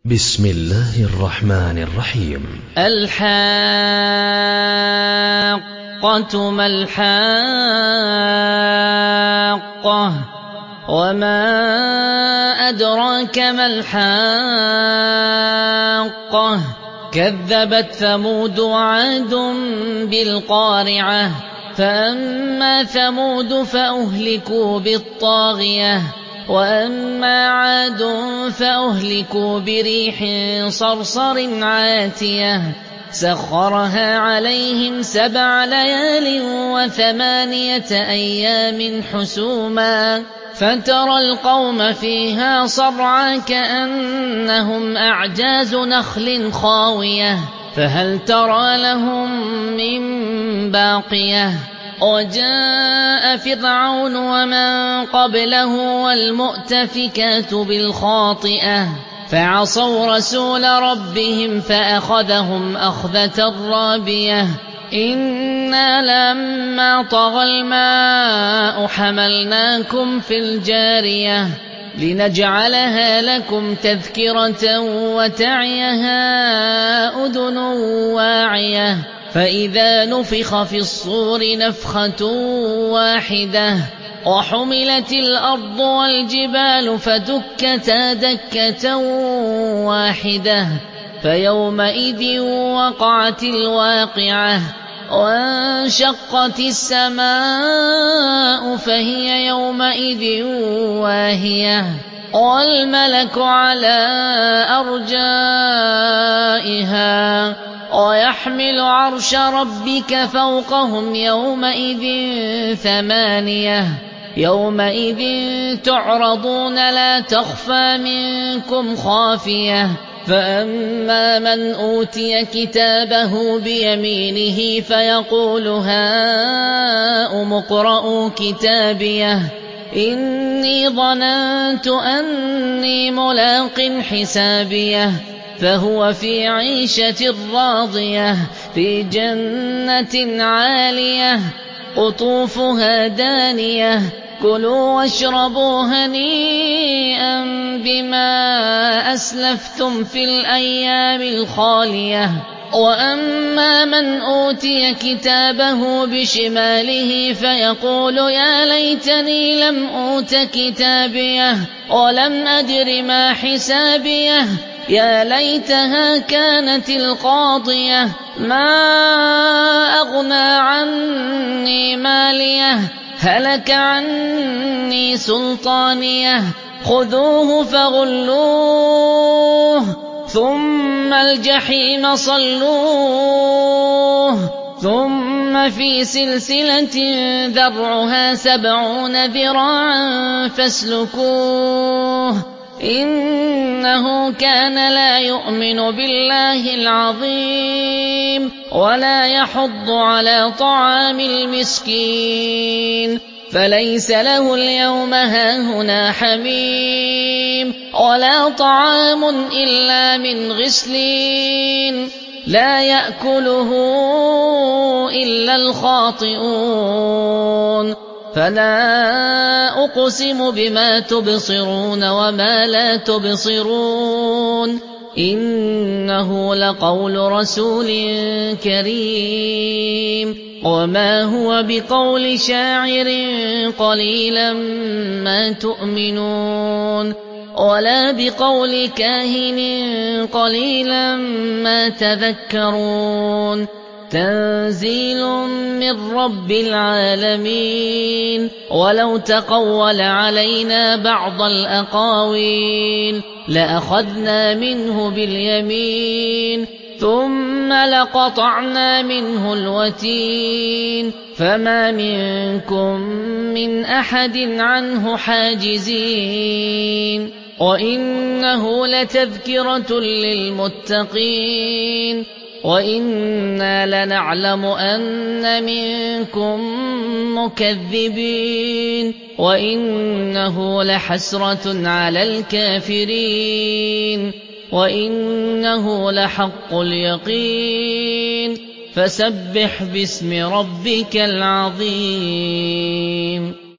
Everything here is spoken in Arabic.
بسم الله الرحمن الرحيم. الحاقة ما الحاقة وما أدراك ما الحاقة كذبت ثمود وعاد بالقارعة فأما ثمود فأهلكوا بالطاغية وأما عاد فأهلكوا بريح صرصر عاتية سخرها عليهم 7 ليال و8 أيام حسوما فترى القوم فيها صرعا كأنهم أعجاز نخل خاوية فهل ترى لهم من باقية وجاء فرعون ومن قبله والمؤتفكات بالخاطئة فعصوا رسول ربهم فأخذهم أخذة رابية إنا لما طغى الماء حملناكم في الجارية لنجعلها لكم تذكرة وتعيها أذن واعية فإذا نفخ في الصور نفخة واحدة وحملت الأرض والجبال فدكتا دكة واحدة فيومئذ وقعت الواقعة وانشقت السماء فهي يومئذ واهية والملك على أرجائها ويحمل عرش ربك فوقهم يومئذ 8 يومئذ تعرضون لا تخفى منكم خافية فأما من أوتي كتابه بيمينه فيقول هاؤم اقرءوا كتابيه إني ظننت أني ملاق حسابيه فهو في عيشة راضية في جنة عالية قطوفها دانية كلوا واشربوا هنيئا بما أسلفتم في الأيام الخالية وأما من أوتي كتابه بشماله فيقول يا ليتني لم أوت كتابيه ولم أدر ما حسابيه يا ليتها كانت القاضية ما أغنى عني ماليه هلك عني سلطانيه خذوه فغلوه ثم الجحيم صلوه ثم في سلسلة ذرعها 70 ذراعا فاسلكوه إنه كان لا يؤمن بالله العظيم ولا يحض على طعام المسكين فليس له اليوم هاهنا حميم ولا طعام إلا من غسلين لا يأكله إلا الخاطئون فلا أقسم بما تبصرون وما لا تبصرون إنه لقول رسول كريم وما هو بقول شاعر قليلا ما تؤمنون ولا بقول كاهن قليلا ما تذكرون تنزيل من رب العالمين ولو تقول علينا بعض الأقاويل لأخذنا منه باليمين ثم لقطعنا منه الوتين فما منكم من أحد عنه حاجزين وإنه لتذكرة للمتقين وإنا لنعلم أن منكم مكذبين وإنه لحسرة على الكافرين وإنه لحق اليقين فسبح باسم ربك العظيم.